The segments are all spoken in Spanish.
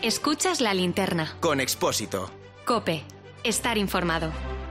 Escuchas La Linterna. Con Expósito. COPE. Estar informado.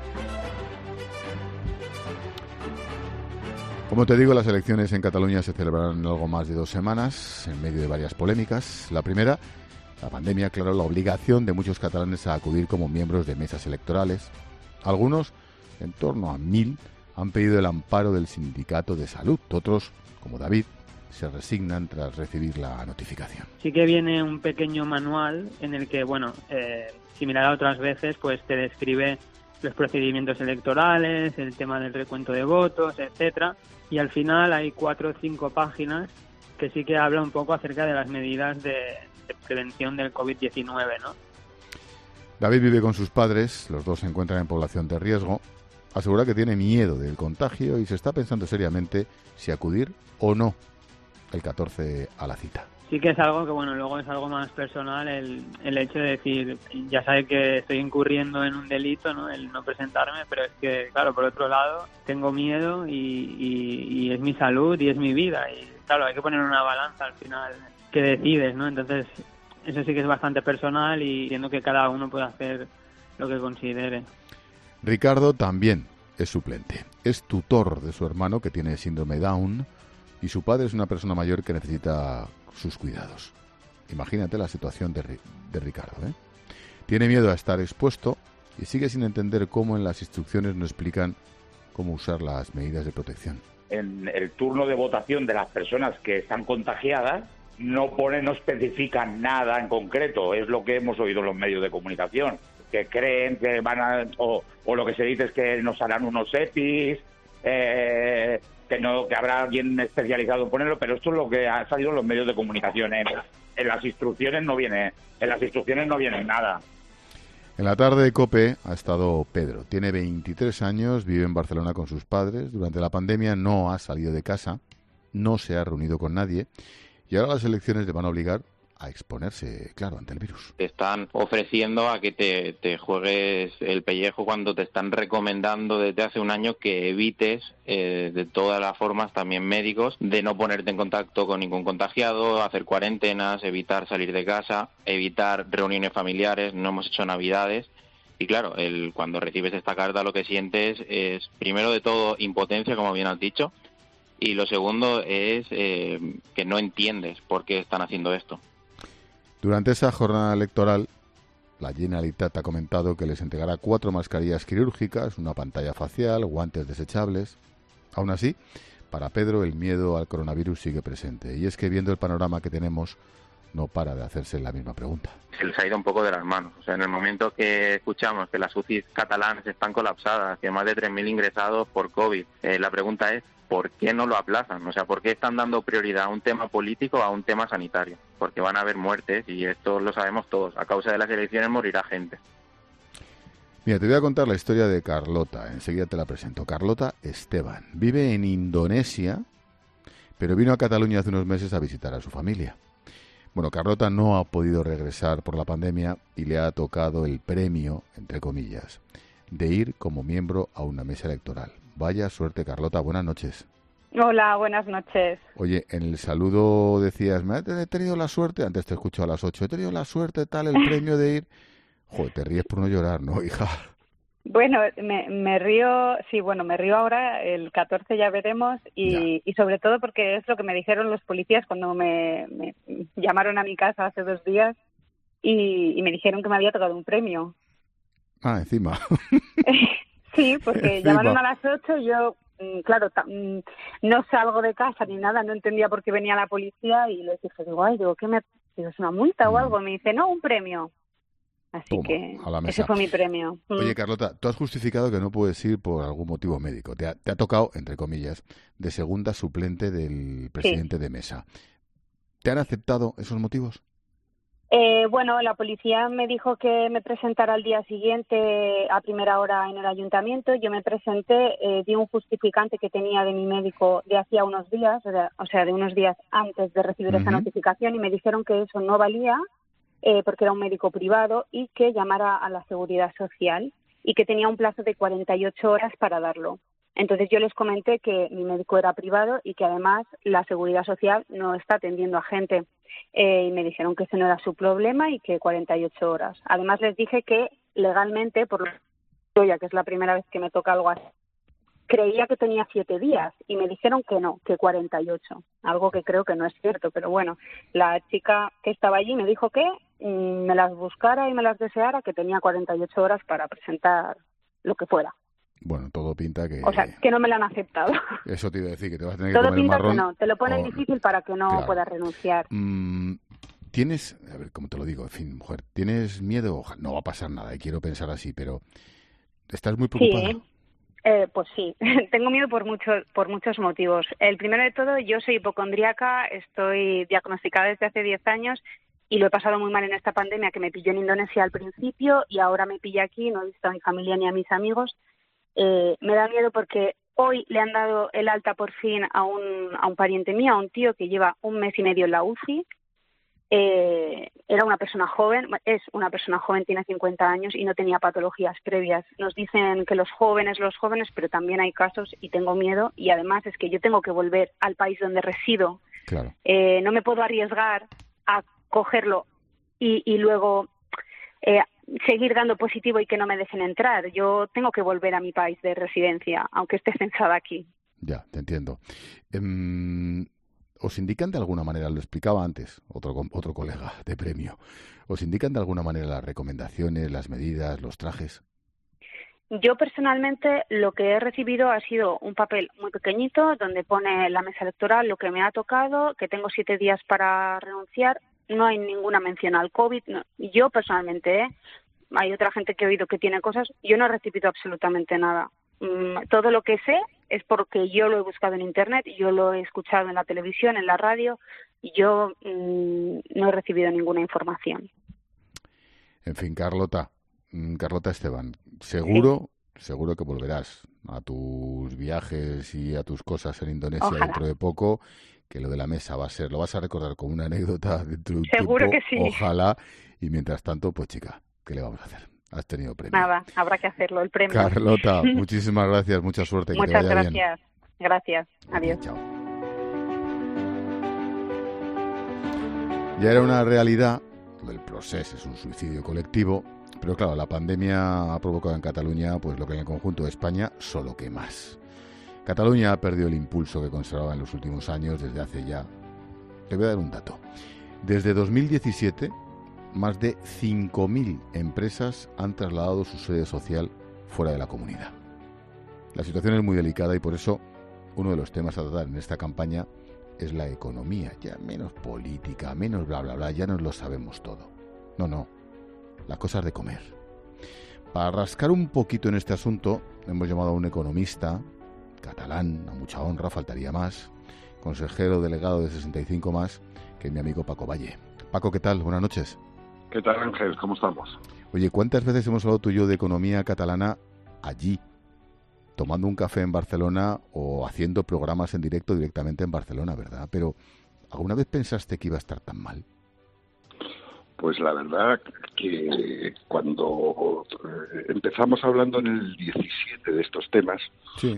Como te digo, las elecciones en Cataluña se celebrarán en algo más de 2 semanas, en medio de varias polémicas. La primera, la pandemia, claro, la obligación de muchos catalanes a acudir como miembros de mesas electorales. Algunos, en torno a 1.000, han pedido el amparo del Sindicato de Salud. Otros, como David, se resignan tras recibir la notificación. Sí que viene un pequeño manual en el que, similar a otras veces, pues te describe los procedimientos electorales, el tema del recuento de votos, etcétera, y al final hay 4 o 5 páginas que sí que habla un poco acerca de las medidas de prevención del COVID-19, ¿no? David vive con sus padres, los dos se encuentran en población de riesgo. Asegura que tiene miedo del contagio y se está pensando seriamente si acudir o no el 14 a la cita. Sí que es algo que, luego es algo más personal el hecho de decir, ya sabe que estoy incurriendo en un delito, ¿no?, el no presentarme, pero es que, claro, por otro lado, tengo miedo y es mi salud y es mi vida. Y, claro, hay que poner una balanza al final que decides, ¿no? Entonces, eso sí que es bastante personal y entiendo que cada uno puede hacer lo que considere. Ricardo también es suplente. Es tutor de su hermano que tiene síndrome Down y su padre es una persona mayor que necesita sus cuidados. Imagínate la situación de Ricardo, ¿eh? Tiene miedo a estar expuesto y sigue sin entender cómo en las instrucciones no explican cómo usar las medidas de protección. En el turno de votación de las personas que están contagiadas no especifican nada en concreto. Es lo que hemos oído en los medios de comunicación, que creen que van a, o lo que se dice es que nos harán unos EPIs, que habrá alguien especializado en ponerlo, pero esto es lo que ha salido en los medios de comunicación. En las instrucciones no viene nada. En la tarde de COPE ha estado Pedro. Tiene 23 años, vive en Barcelona con sus padres. Durante la pandemia no ha salido de casa, no se ha reunido con nadie y ahora las elecciones le van a obligar a exponerse, claro, ante el virus. Te están ofreciendo a que te juegues el pellejo cuando te están recomendando desde hace un año que evites de todas las formas, también médicos, de no ponerte en contacto con ningún contagiado, hacer cuarentenas, evitar salir de casa, evitar reuniones familiares. No hemos hecho navidades. Y claro, cuando recibes esta carta lo que sientes es, primero de todo, impotencia, como bien has dicho, y lo segundo es que no entiendes por qué están haciendo esto. Durante esa jornada electoral, la Generalitat ha comentado que les entregará 4 mascarillas quirúrgicas, una pantalla facial, guantes desechables. Aún así, para Pedro el miedo al coronavirus sigue presente. Y es que viendo el panorama que tenemos, no para de hacerse la misma pregunta. Se les ha ido un poco de las manos. O sea, en el momento que escuchamos que las UCIs catalanas están colapsadas, que más de 3.000 ingresados por COVID, la pregunta es, ¿por qué no lo aplazan? O sea, ¿por qué están dando prioridad a un tema político o a un tema sanitario? Porque van a haber muertes y esto lo sabemos todos. A causa de las elecciones morirá gente. Mira, te voy a contar la historia de Carlota. Enseguida te la presento. Carlota Esteban. Vive en Indonesia, pero vino a Cataluña hace unos meses a visitar a su familia. Bueno, Carlota no ha podido regresar por la pandemia y le ha tocado el premio, entre comillas, de ir como miembro a una mesa electoral. Vaya suerte, Carlota. Buenas noches. Hola, buenas noches. Oye, en el saludo decías, he tenido la suerte, antes te escucho a las 8, he tenido la suerte, tal, el premio de ir. Joder, te ríes por no llorar, ¿no, hija? Bueno, me río, sí, me río ahora, el 14 ya veremos, y sobre todo porque es lo que me dijeron los policías cuando me llamaron a mi casa hace 2 días y me dijeron que me había tocado un premio. Ah, encima. Sí, porque llamaron a las 8 y yo, claro, no salgo de casa ni nada, no entendía por qué venía la policía y les dije, ¿qué ¿es una multa o algo? Me dice, no, un premio. Así Toma, que a ese fue mi premio. Oye, Carlota, tú has justificado que no puedes ir por algún motivo médico. Te ha tocado, entre comillas, de segunda suplente del presidente de mesa. ¿Te han aceptado esos motivos? La policía me dijo que me presentara al día siguiente a primera hora en el ayuntamiento. Yo me presenté, di un justificante que tenía de mi médico de hacía unos días, o sea, de unos días antes de recibir esa notificación, y me dijeron que eso no valía porque era un médico privado y que llamara a la Seguridad Social y que tenía un plazo de 48 horas para darlo. Entonces yo les comenté que mi médico era privado y que además la Seguridad Social no está atendiendo a gente. Y me dijeron que ese no era su problema y que 48 horas. Además les dije que legalmente, por lo que ya que es la primera vez que me toca algo así, creía que tenía 7 días y me dijeron que no, que 48. Algo que creo que no es cierto, pero bueno, la chica que estaba allí me dijo que me las buscara y me las deseara, que tenía 48 horas para presentar lo que fuera. Bueno, todo pinta que... O sea, que no me la han aceptado. Eso te iba a decir, que te vas a tener que Todo comer el pinta marrón. que no, te lo ponen difícil para que no claro. puedas renunciar. Tienes, a ver, ¿cómo te lo digo? En fin, mujer, ¿tienes miedo? No va a pasar nada, y quiero pensar así, pero ¿estás muy preocupada? Sí. Pues sí, tengo miedo por muchos motivos. El primero de todo, yo soy hipocondríaca, estoy diagnosticada desde hace 10 años y lo he pasado muy mal en esta pandemia que me pilló en Indonesia al principio y ahora me pilla aquí, no he visto a mi familia ni a mis amigos. Me da miedo porque hoy le han dado el alta por fin a un pariente mío, a un tío que lleva 1 mes y medio en la UCI. Era una persona joven, es una persona joven, tiene 50 años y no tenía patologías previas. Nos dicen que los jóvenes, pero también hay casos y tengo miedo y además es que yo tengo que volver al país donde resido. Claro. No me puedo arriesgar a cogerlo y luego seguir dando positivo y que no me dejen entrar. Yo tengo que volver a mi país de residencia, aunque esté censada aquí. Ya, te entiendo. ¿Os indican de alguna manera, lo explicaba antes otro colega de premio, os indican de alguna manera las recomendaciones, las medidas, los trajes? Yo personalmente lo que he recibido ha sido un papel muy pequeñito donde pone la mesa electoral, lo que me ha tocado, que tengo 7 días para renunciar. No hay ninguna mención al COVID. No. Yo personalmente, hay otra gente que he oído que tiene cosas, yo no he recibido absolutamente nada. Todo lo que sé es porque yo lo he buscado en Internet, yo lo he escuchado en la televisión, en la radio, y yo no he recibido ninguna información. En fin, Carlota Esteban, seguro que volverás a tus viajes y a tus cosas en Indonesia. Ojalá. Dentro de poco, que lo de la mesa lo vas a recordar como una anécdota dentro de un seguro tiempo, que sí. Ojalá, y mientras tanto, pues chica, ¿qué le vamos a hacer? Has tenido premio. Nada, habrá que hacerlo, el premio. Carlota, muchísimas gracias, mucha suerte, que muchas te vaya gracias. bien. Gracias, adiós. Chao. Ya era una realidad, el procés es un suicidio colectivo, pero claro, la pandemia ha provocado en Cataluña pues lo que en el conjunto de España, solo que más. Cataluña ha perdido el impulso que conservaba en los últimos años desde hace ya... Te voy a dar un dato. Desde 2017... más de 5.000 empresas han trasladado su sede social fuera de la comunidad. La situación es muy delicada y por eso uno de los temas a tratar en esta campaña es la economía. Ya menos política, menos bla bla bla, ya nos lo sabemos todo. No, las cosas de comer. Para rascar un poquito en este asunto hemos llamado a un economista catalán, a mucha honra, faltaría más, consejero delegado de 65 más, que es mi amigo Paco Valle. Paco, ¿qué tal? Buenas noches. ¿Qué tal, Ángel? ¿Cómo estamos? Oye, ¿cuántas veces hemos hablado tú y yo de economía catalana allí, tomando un café en Barcelona o haciendo programas en directo directamente en Barcelona, verdad? Pero, ¿alguna vez pensaste que iba a estar tan mal? Pues la verdad que cuando empezamos hablando en el 17 de estos temas, sí.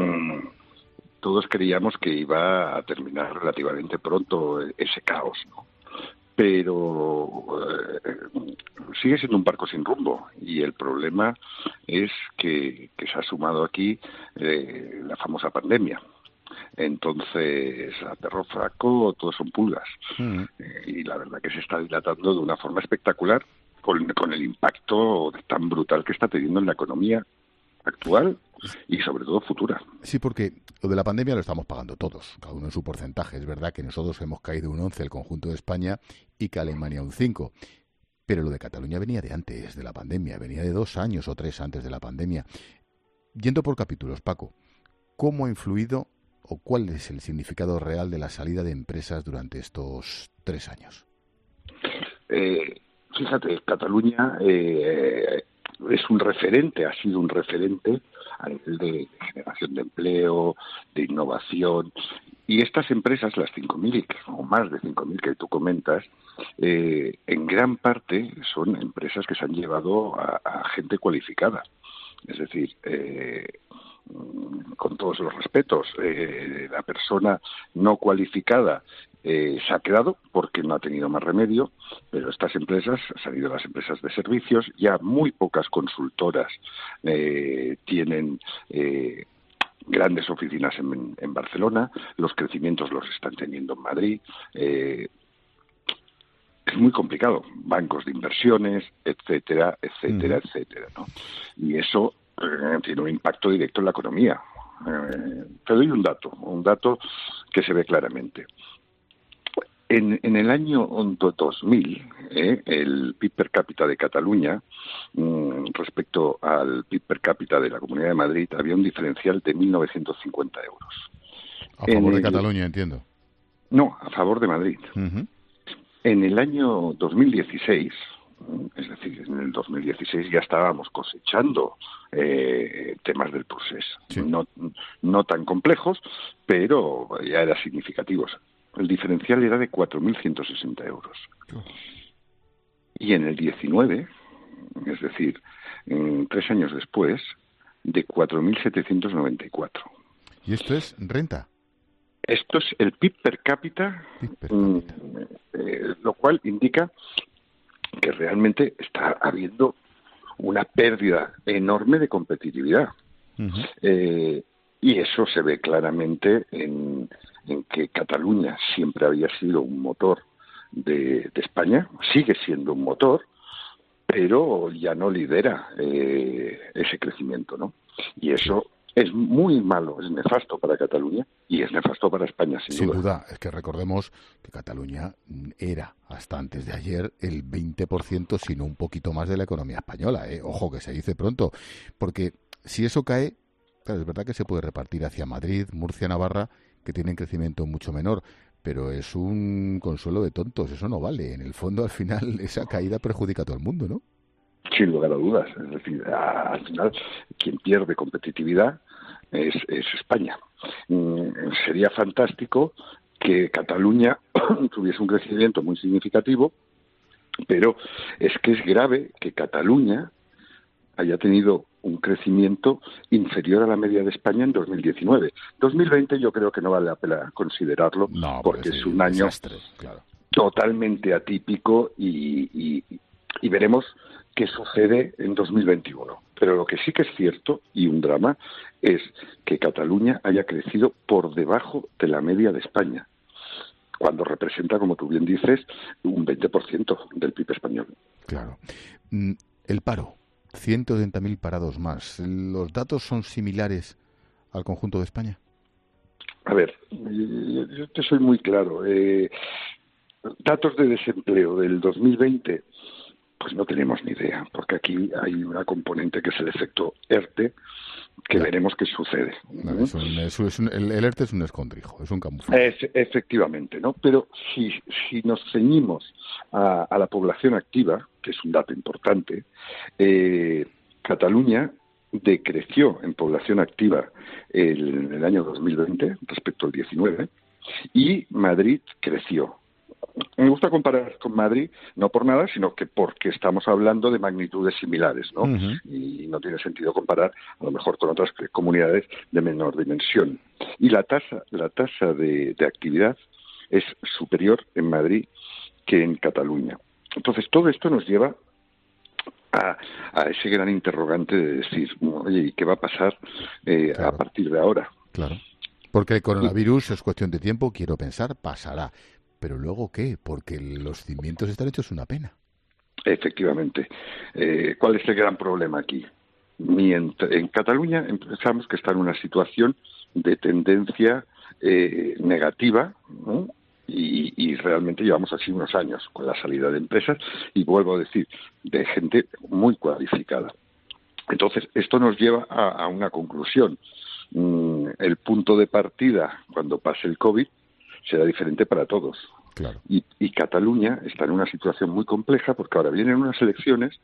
Todos creíamos que iba a terminar relativamente pronto ese caos, ¿no? Pero sigue siendo un barco sin rumbo y el problema es que se ha sumado aquí la famosa pandemia. Entonces, a perro fraco, todos son pulgas. Y la verdad que se está dilatando de una forma espectacular con el impacto tan brutal que está teniendo en la economía actual y sobre todo futura. Sí, porque lo de la pandemia lo estamos pagando todos, cada uno en su porcentaje. Es verdad que nosotros hemos caído un 11 el conjunto de España y que Alemania un 5. Pero lo de Cataluña venía de antes de la pandemia, venía de 2 años o 3 antes de la pandemia. Yendo por capítulos, Paco, ¿cómo ha influido o cuál es el significado real de la salida de empresas durante estos 3 años? Fíjate, Cataluña es un referente, ha sido un referente a nivel de generación de empleo, de innovación. Y estas empresas, las 5.000 o más de 5.000 que tú comentas, en gran parte son empresas que se han llevado a gente cualificada. Es decir, con todos los respetos, la persona no cualificada se ha quedado porque no ha tenido más remedio, pero estas empresas, han ido las empresas de servicios, ya muy pocas consultoras tienen grandes oficinas en Barcelona, los crecimientos los están teniendo en Madrid, es muy complicado, bancos de inversiones, etcétera, etcétera, etcétera, ¿no? Y eso tiene un impacto directo en la economía. Te doy un dato que se ve claramente. En el año 2000, el PIB per cápita de Cataluña, respecto al PIB per cápita de la Comunidad de Madrid, había un diferencial de 1.950 euros. A favor de Cataluña, entiendo. No, a favor de Madrid. Uh-huh. En el año 2016, es decir, en el 2016 ya estábamos cosechando temas del procés. Sí. No tan complejos, pero ya eran significativos. El diferencial era de 4.160 euros. Y en el 19, es decir, 3 años después, de 4.794. ¿Y esto es renta? Esto es el PIB per cápita, lo cual indica que realmente está habiendo una pérdida enorme de competitividad. Uh-huh. Y eso se ve claramente en que Cataluña siempre había sido un motor de España, sigue siendo un motor, pero ya no lidera ese crecimiento, ¿no? Y eso es muy malo, es nefasto para Cataluña y es nefasto para España, sin duda. Es que recordemos que Cataluña era, hasta antes de ayer, el 20%, sino un poquito más de la economía española. Ojo, que se dice pronto, porque si eso cae, claro, es verdad que se puede repartir hacia Madrid, Murcia, Navarra, que tienen crecimiento mucho menor, pero es un consuelo de tontos, eso no vale. En el fondo, al final, esa caída perjudica a todo el mundo, ¿no? Sin lugar a dudas. Es decir, al final, quien pierde competitividad es España. Sería fantástico que Cataluña tuviese un crecimiento muy significativo, pero es que es grave que Cataluña haya tenido un crecimiento inferior a la media de España en 2019. 2020 yo creo que no vale la pena considerarlo, porque es un año desastre, claro, totalmente atípico y veremos qué sucede en 2021. Pero lo que sí que es cierto, y un drama, es que Cataluña haya crecido por debajo de la media de España, cuando representa, como tú bien dices, un 20% del PIB español. Claro. El paro. 130.000 parados más. ¿Los datos son similares al conjunto de España? A ver, yo te soy muy claro. Datos de desempleo del 2020, pues no tenemos ni idea, porque aquí hay una componente que es el efecto ERTE, que veremos qué sucede. No, el ERTE es un escondrijo, es un camuflaje. Efectivamente, ¿no? Pero si nos ceñimos a la población activa, que es un dato importante, Cataluña decreció en población activa en el año 2020 respecto al 19 y Madrid creció. Me gusta comparar con Madrid, no por nada, sino que porque estamos hablando de magnitudes similares, ¿no? Uh-huh. Y no tiene sentido comparar, a lo mejor, con otras comunidades de menor dimensión. Y la tasa de actividad es superior en Madrid que en Cataluña. Entonces, todo esto nos lleva a ese gran interrogante de decir, oye, ¿y qué va a pasar a partir de ahora? Claro, porque el coronavirus es cuestión de tiempo, quiero pensar, pasará. ¿Pero luego qué? Porque los cimientos están hechos una pena. Efectivamente. ¿Cuál es el gran problema aquí? En Cataluña pensamos que está en una situación de tendencia negativa, ¿no? Y realmente llevamos así unos años con la salida de empresas y vuelvo a decir, de gente muy cualificada. Entonces, esto nos lleva a una conclusión. El punto de partida, cuando pase el COVID, será diferente para todos. Claro. Y Cataluña está en una situación muy compleja porque ahora vienen unas elecciones,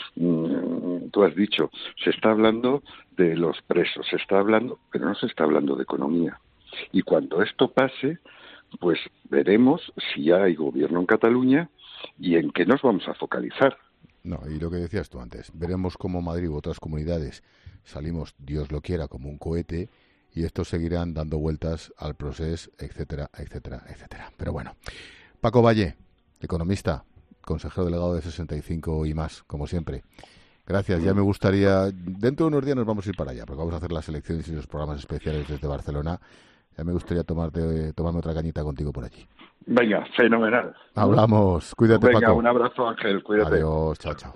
tú has dicho, se está hablando de los presos, se está hablando, pero no se está hablando de economía. Y cuando esto pase, pues veremos si ya hay gobierno en Cataluña y en qué nos vamos a focalizar. No, y lo que decías tú antes, veremos cómo Madrid u otras comunidades salimos, Dios lo quiera, como un cohete, y estos seguirán dando vueltas al proceso, etcétera, etcétera, etcétera. Pero bueno, Paco Valle, economista, consejero delegado de 65 y más, como siempre. Gracias, ya me gustaría, dentro de unos días nos vamos a ir para allá, porque vamos a hacer las elecciones y los programas especiales desde Barcelona. Ya me gustaría tomarme otra cañita contigo por allí. Venga, fenomenal. Hablamos, cuídate, Venga, Paco. Un abrazo, Ángel, cuídate. Adiós, chao, chao.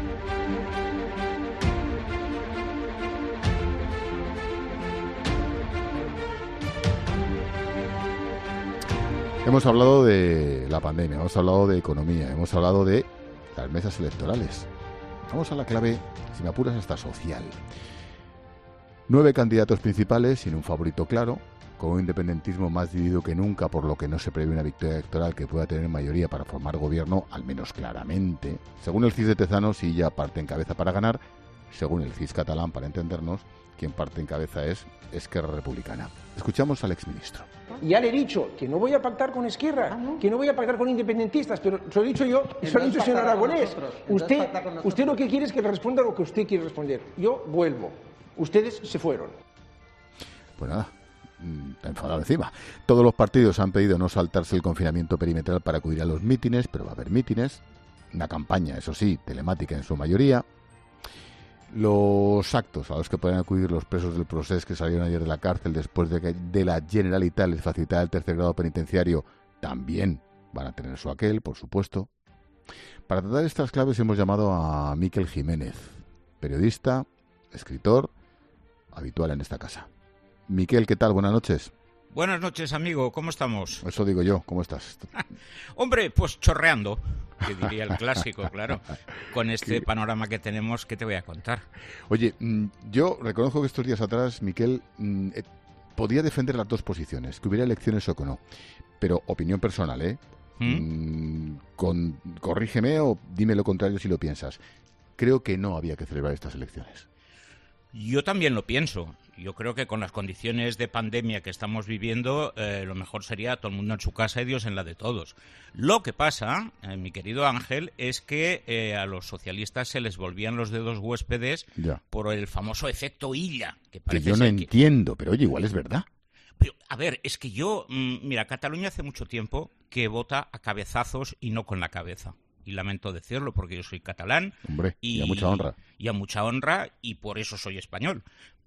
Hemos hablado de la pandemia, hemos hablado de economía, hemos hablado de las mesas electorales. Vamos a la clave, si me apuras, hasta social. 9 candidatos principales sin un favorito claro, con un independentismo más dividido que nunca, por lo que no se prevé una victoria electoral que pueda tener mayoría para formar gobierno, al menos claramente. Según el CIS de Tezanos, Illa parte en cabeza para ganar. Según el CIS catalán, para entendernos, quien parte en cabeza es Esquerra Republicana. Escuchamos al exministro. Ya le he dicho que no voy a pactar con Esquerra, que no voy a pactar con independentistas, pero se lo he dicho yo, se lo he dicho el señor Aragonés. Usted lo que quiere es que le responda lo que usted quiere responder. Yo vuelvo. Ustedes se fueron. Pues nada, está enfadado encima. Todos los partidos han pedido no saltarse el confinamiento perimetral para acudir a los mítines, pero va a haber mítines. Una campaña, eso sí, telemática en su mayoría. Los actos a los que pueden acudir los presos del Procés que salieron ayer de la cárcel después de que de la Generalitat les facilitara el tercer grado penitenciario también van a tener su aquel, por supuesto. Para tratar estas claves hemos llamado a Miquel Jiménez, periodista, escritor, habitual en esta casa. Miquel, ¿qué tal? Buenas noches. Buenas noches, amigo. ¿Cómo estamos? Eso digo yo. ¿Cómo estás? Hombre, pues chorreando, que diría el clásico, claro. Con este panorama que tenemos, ¿qué te voy a contar? Oye, yo reconozco que estos días atrás, Miquel, podía defender las dos posiciones, que hubiera elecciones o que no. Pero opinión personal, ¿eh? Corrígeme o dime lo contrario si lo piensas. Creo que no había que celebrar estas elecciones. Yo también lo pienso. Yo creo que con las condiciones de pandemia que estamos viviendo, lo mejor sería todo el mundo en su casa y Dios en la de todos. Lo que pasa, mi querido Ángel, es que a los socialistas se les volvían los dedos huéspedes por el famoso efecto Illa. Que yo no entiendo, pero oye, igual es verdad. Pero, a ver, es que yo, mira, Cataluña hace mucho tiempo que vota a cabezazos y no con la cabeza. Y lamento decirlo porque yo soy catalán. Hombre, y a mucha honra. Y a mucha honra, y por eso soy español.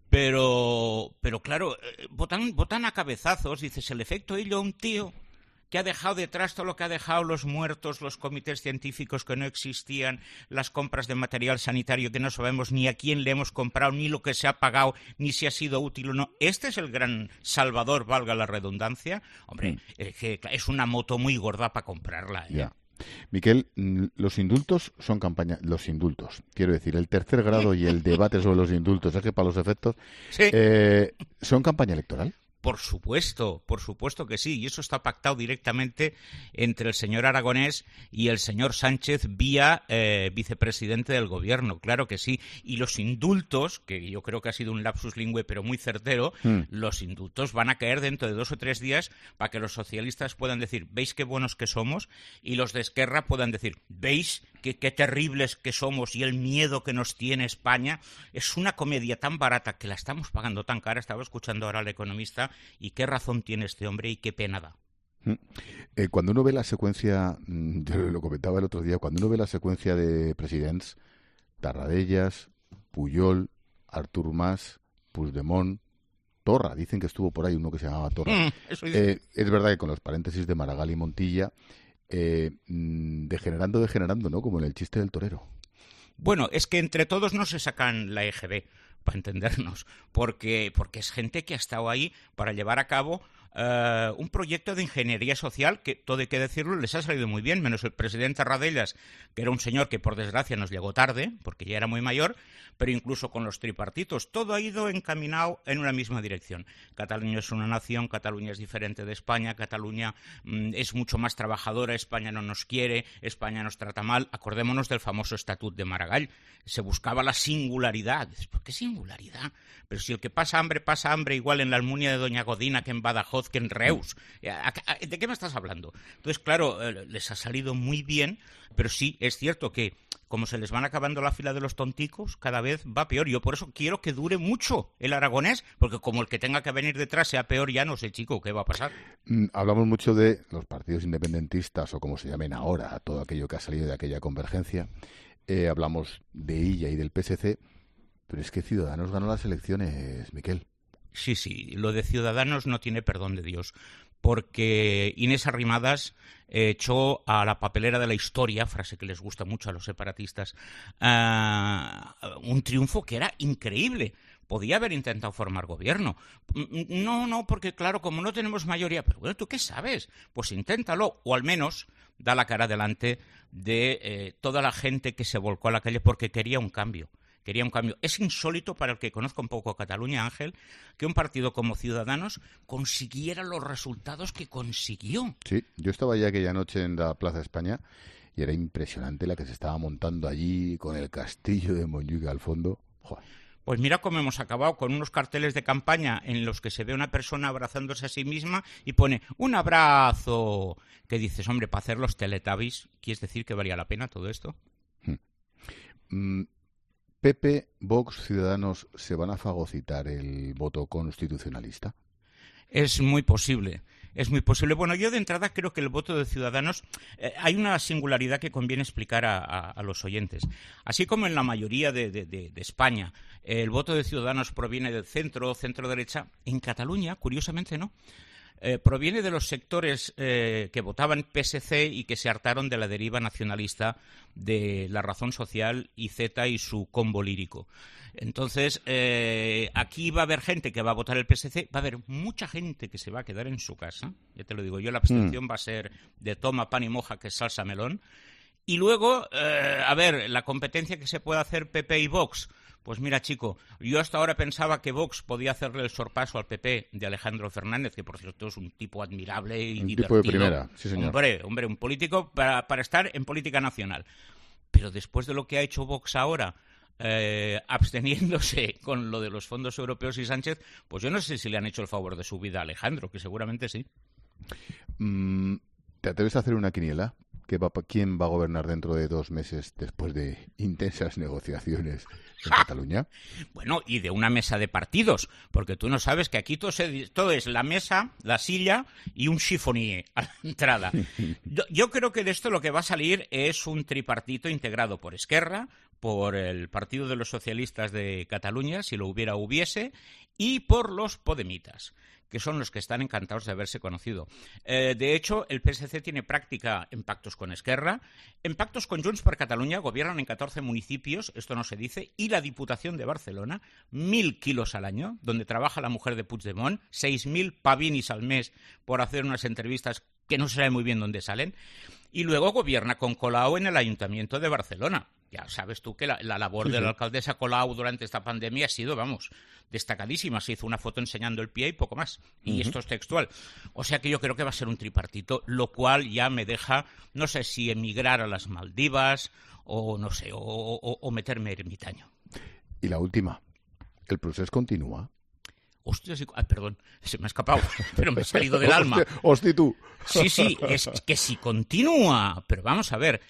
Pero claro, votan a cabezazos. Dices, el efecto Illa, un tío que ha dejado detrás todo lo que ha dejado, los muertos, los comités científicos que no existían, las compras de material sanitario que no sabemos ni a quién le hemos comprado, ni lo que se ha pagado, ni si ha sido útil o no. Este es el gran salvador, valga la redundancia. Hombre, es una moto muy gorda para comprarla, ¿eh? Ya. Miquel, los indultos son campaña. Los indultos, quiero decir, el tercer grado y el debate sobre los indultos, es que para los efectos, sí. ¿Son campaña electoral? Por supuesto que sí, y eso está pactado directamente entre el señor Aragonés y el señor Sánchez vía vicepresidente del gobierno, claro que sí. Y los indultos, que yo creo que ha sido un lapsus lingüe pero muy certero, los indultos van a caer dentro de 2 o 3 días para que los socialistas puedan decir, ¿veis qué buenos que somos? Y los de Esquerra puedan decir, ¿veis qué terribles que somos y el miedo que nos tiene España? Es una comedia tan barata que la estamos pagando tan cara. Estaba escuchando ahora al economista y qué razón tiene este hombre y qué pena da. Cuando uno ve la secuencia, yo lo comentaba el otro día, cuando uno ve la secuencia de presidents, Tarradellas, Pujol, Artur Mas, Puigdemont, Torra, dicen que estuvo por ahí uno que se llamaba Torra. Es verdad que con los paréntesis de Maragall y Montilla, degenerando, ¿no? Como en el chiste del torero. Bueno, es que entre todos no se sacan la EGB, para entendernos, porque es gente que ha estado ahí para llevar a cabo un proyecto de ingeniería social que, todo hay que decirlo, les ha salido muy bien, menos el presidente Tarradellas, que era un señor que por desgracia nos llegó tarde, porque ya era muy mayor, pero incluso con los tripartitos, todo ha ido encaminado en una misma dirección. Cataluña es una nación, Cataluña es diferente de España, Cataluña es mucho más trabajadora, España no nos quiere, España nos trata mal. Acordémonos del famoso Estatut de Maragall, se buscaba la singularidad. ¿Por qué singularidad? Pero si el que pasa hambre igual en la Almunia de Doña Godina que en Badajoz, que en Reus. ¿De qué me estás hablando? Entonces, claro, les ha salido muy bien, pero sí, es cierto que como se les van acabando la fila de los tonticos, cada vez va peor. Yo por eso quiero que dure mucho el aragonés, porque como el que tenga que venir detrás sea peor, ya no sé, chico, ¿qué va a pasar? Hablamos mucho de los partidos independentistas, o como se llamen ahora, todo aquello que ha salido de aquella convergencia. Hablamos de ella y del PSC, pero es que Ciudadanos ganó las elecciones, Miquel. Sí, lo de Ciudadanos no tiene perdón de Dios, porque Inés Arrimadas echó a la papelera de la historia, frase que les gusta mucho a los separatistas, un triunfo que era increíble. Podía haber intentado formar gobierno. No, porque claro, como no tenemos mayoría, pero bueno, ¿tú qué sabes? Pues inténtalo, o al menos da la cara delante de toda la gente que se volcó a la calle porque quería un cambio. Es insólito para el que conozca un poco Cataluña, Ángel, que un partido como Ciudadanos consiguiera los resultados que consiguió. Sí, yo estaba ya aquella noche en la Plaza España y era impresionante la que se estaba montando allí con el castillo de Montjuic al fondo. Joder. Pues mira cómo hemos acabado con unos carteles de campaña en los que se ve una persona abrazándose a sí misma y pone ¡un abrazo! ¿Qué dices, hombre, para hacer los Teletubbies? ¿Quieres decir que valía la pena todo esto? ¿PP, Vox, Ciudadanos se van a fagocitar el voto constitucionalista? Es muy posible. Bueno, yo de entrada creo que el voto de Ciudadanos... hay una singularidad que conviene explicar a los oyentes. Así como en la mayoría de España el voto de Ciudadanos proviene del centro-derecha, en Cataluña, curiosamente, no. Proviene de los sectores que votaban PSC y que se hartaron de la deriva nacionalista de La Razón Social y Z y su combo lírico. Entonces, aquí va a haber gente que va a votar el PSC, va a haber mucha gente que se va a quedar en su casa, ya te lo digo yo, la abstención va a ser de toma, pan y moja, que es salsa melón. Y luego, a ver, la competencia que se puede hacer PP y Vox. Pues mira, chico, yo hasta ahora pensaba que Vox podía hacerle el sorpaso al PP de Alejandro Fernández, que por cierto es un tipo admirable y divertido. Un tipo de primera, sí señor. Hombre, un político para estar en política nacional. Pero después de lo que ha hecho Vox ahora, absteniéndose con lo de los fondos europeos y Sánchez, pues yo no sé si le han hecho el favor de su vida a Alejandro, que seguramente sí. ¿Te atreves a hacer una quiniela? ¿Quién va a gobernar dentro de 2 meses después de intensas negociaciones en Cataluña? Bueno, y de una mesa de partidos, porque tú no sabes que aquí todo es la mesa, la silla y un chifonier a la entrada. Yo creo que de esto lo que va a salir es un tripartito integrado por Esquerra, por el Partido de los Socialistas de Cataluña, si lo hubiese, y por los podemitas, que son los que están encantados de haberse conocido. De hecho, el PSC tiene práctica en pactos con Esquerra, en pactos con Junts per Catalunya, gobiernan en 14 municipios, esto no se dice, y la Diputación de Barcelona, 1.000 kilos al año, donde trabaja la mujer de Puigdemont, 6.000 pavinis al mes por hacer unas entrevistas que no se sabe muy bien dónde salen, y luego gobierna con Colau en el Ayuntamiento de Barcelona. Ya sabes tú que la labor de la alcaldesa Colau durante esta pandemia ha sido, destacadísima. Se hizo una foto enseñando el pie y poco más. Y esto es textual. O sea que yo creo que va a ser un tripartito, lo cual ya me deja, no sé si emigrar a las Maldivas o no sé, o meterme ermitaño. Y la última, ¿el proceso continúa? Hostia, sí, perdón, se me ha escapado, pero me ha salido del alma. Hostia, tú. Sí, es que sí continúa, pero vamos a ver.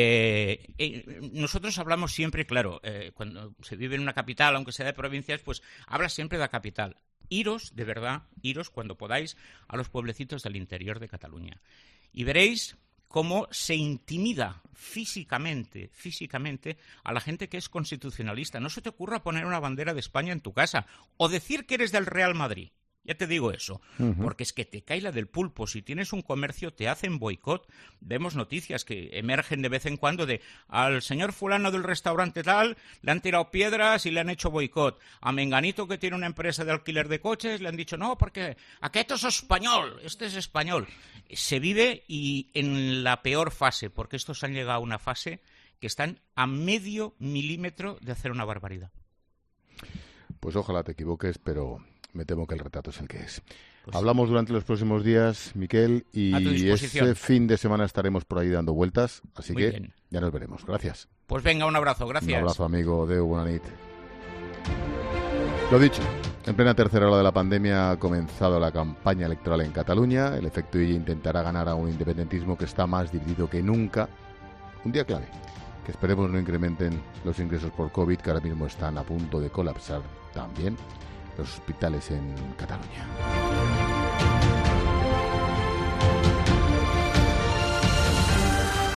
Nosotros hablamos siempre, claro, cuando se vive en una capital, aunque sea de provincias, pues habla siempre de la capital. Iros, de verdad, cuando podáis a los pueblecitos del interior de Cataluña. Y veréis cómo se intimida físicamente a la gente que es constitucionalista. No se te ocurra poner una bandera de España en tu casa o decir que eres del Real Madrid. Ya te digo eso, porque es que te cae la del pulpo. Si tienes un comercio, te hacen boicot. Vemos noticias que emergen de vez en cuando de al señor fulano del restaurante tal le han tirado piedras y le han hecho boicot. A menganito que tiene una empresa de alquiler de coches le han dicho no, porque aquest es español, este es español. Se vive y en la peor fase, porque estos han llegado a una fase que están a medio milímetro de hacer una barbaridad. Pues ojalá te equivoques, pero me temo que el retrato es el que es. Pues hablamos durante los próximos días, Miquel, y ese fin de semana estaremos por ahí dando vueltas, así muy que bien. Ya nos veremos. Gracias. Pues venga, un abrazo, gracias. Un abrazo, amigo. Adeu, buena nit. Lo dicho, en plena tercera ola de la pandemia ha comenzado la campaña electoral en Cataluña. El efecto Illa intentará ganar a un independentismo que está más dividido que nunca. Un día clave. que esperemos no incrementen los ingresos por COVID, que ahora mismo están a punto de colapsar también los hospitales en Cataluña.